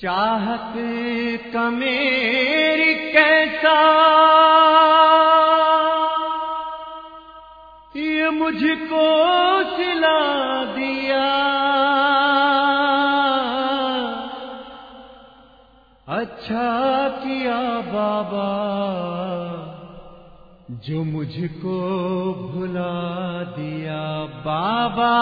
چاہت کا میری کیسا یہ مجھ کو سلا دیا، اچھا کیا بابا جو مجھ کو بھلا دیا۔ بابا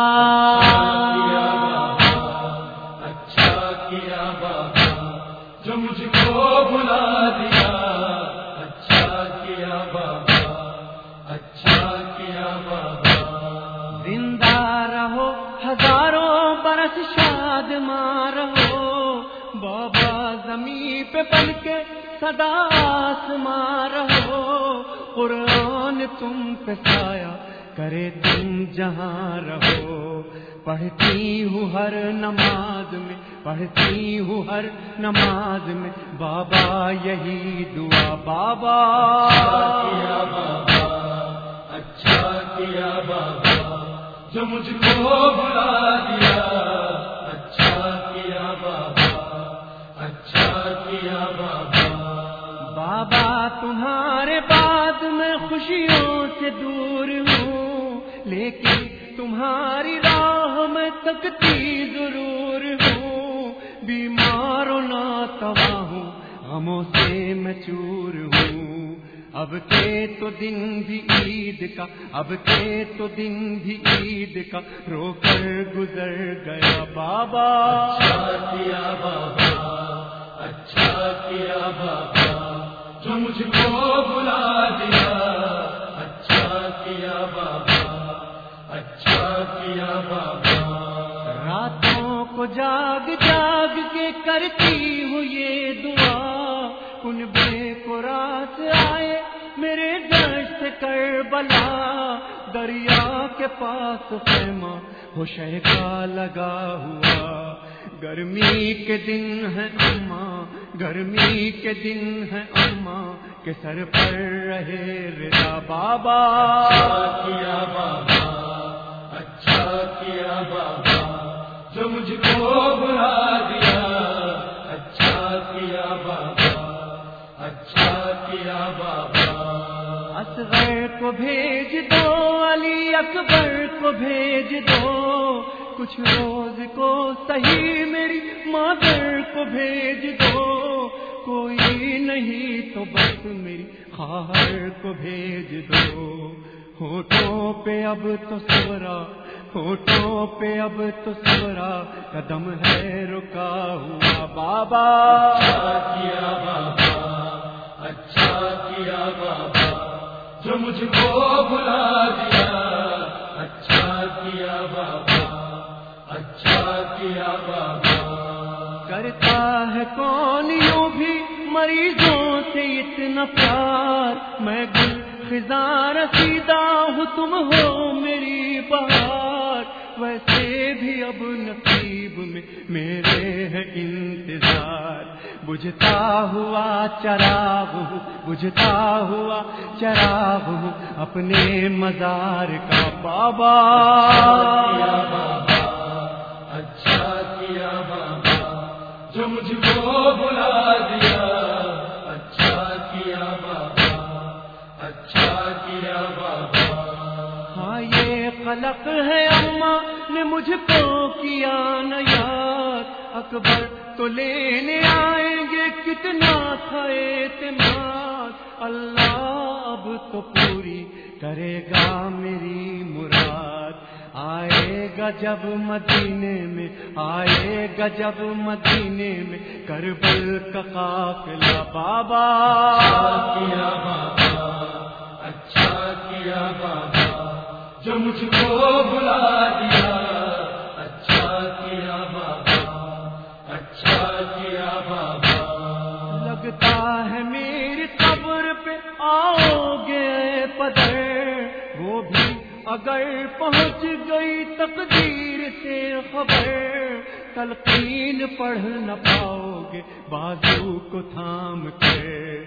اچھا کیا بابا جو مجھ کو بھلا دیا، اچھا کیا بابا، اچھا کیا بابا۔ زندہ رہو ہزاروں برس شاد ماں رہو بابا، زمین پہ بن کے سدا آسماں رہو، قرآن تم پہ سایہ کرے تم جہاں رہو۔ پڑھتی ہوں ہر نماز میں، پڑھتی ہوں ہر نماز میں بابا یہی دعا۔ بابا کیا بابا، اچھا کیا بابا جو مجھ کو بھلا دیا، اچھا کیا بابا، اچھا کیا بابا۔ بابا تمہارے بعد میں خوشیوں سے دور ہوں، لیکن تمہاری راہ میں تکتی ضرور ہوں، بیمار و ناتوا ہوں، غموں سے میں چور ہوں۔ اب کے تو دن بھی عید کا، اب کے تو دن بھی عید کا رو کر گزر گیا۔ بابا اچھا کیا بابا، اچھا کیا بابا جو مجھ کو بھلا دیا، اچھا کیا بابا، اچھا کیا بابا۔ راتوں کو جاگ جاگ کے کرتی ہوں یہ دعا، کن بے کو رات آئے میرے دشت کربلا، دریا کے پاس خیمہ ہو شہ کا لگا ہوا، گرمی کے دن ہے اماں، گرمی کے دن ہے اماں کے سر پر رہے رضا۔ بابا اچھا کیا بابا، اچھا کیا بابا جو مجھ کو بھلا دیا، اچھا کیا بابا، اچھا کیا بابا۔ اصغر کو بھیج دو، علی اکبر کو بھیج دو، کچھ روز کو صحیح میری مادر کو بھیج دو، کوئی نہیں تو بس میری خواہر کو بھیج دو۔ ہونٹوں پہ اب تو صبرا، ہونٹوں پہ اب تو صبرا، قدم ہے رکا ہوا۔ بابا اچھا کیا بابا، اچھا کیا بابا جو مجھ کو بھلا دیا، اچھا کیا بابا، اچھا کیا بابا۔ کرتا ہے کون یوں بھی مریضوں سے اتنا پیار، میں گل خزاں رسیدہ ہوں تم ہو میری بہار، ویسے بھی اب نصیب میں میرے ہے انتظار، بجھتا ہوا چراغ ہوں، بجھتا ہوا چراغ ہوں اپنے مزار کا۔ بابا کیا بابا، اچھا کیا بابا جو مجھ کو بھلا دیا، اچھا کیا بابا، اچھا کیا بابا۔ ہاں یہ خلق ہے اماں نے مجھ کو کیا نہ یاد، اکبر تو لینے آئیں گے کتنا تھا اعتماد، اللہ اب تو پوری کرے گا میری مراد، آئے گا جب مدینے میں، آئے گا جب مدینے میں کربل کا قافلہ۔ بابا کیا بابا، اچھا کیا بابا جو مجھ کو بھلا دیا، اچھا کیا بابا، اچھا کیا بابا۔ لگتا ہے میری قبر پہ آؤ گے پدر، وہ بھی اگر پہنچ گئی تقدیر سے خبر، تلقین پڑھ نہ پاؤ گے بازو کو تھام کے،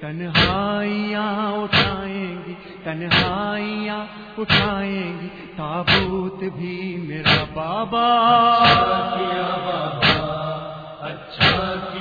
تنہائیاں اٹھائیں گی، تنہائیاں اٹھائیں گی تابوت بھی میرا۔ بابا کیا بابا، اچھا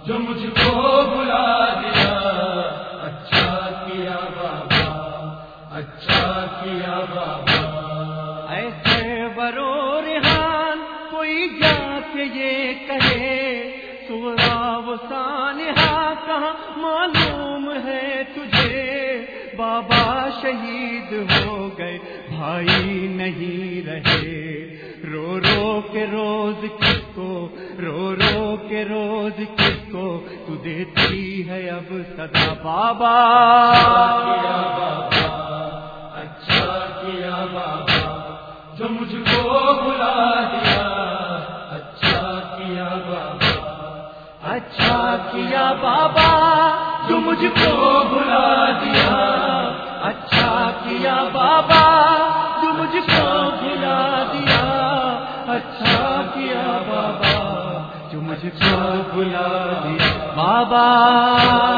جو مجھ کو بلا دیا، اچھا کیا بابا، اچھا کیا بابا۔ ایسے برو ریحان کوئی جا کے یہ کہے، سغرا و سانحہ کہاں معلوم ہے تجھے، بابا شہید ہو گئے بھائی نہیں رہے، رو رو کے روز کس کو، رو رو کے روز کس کو تو دیتی ہے اب صدا بابا۔ کیا بابا، اچھا کیا بابا، جو مجھ کو بلا دیا، اچھا کیا بابا، اچھا کیا بابا جو مجھ کو بلا دیا، اچھا کیا بابا جو مجھ کو بلا دیا، اچھا کیا بابا جو مجھ کو بلا دیا بابا۔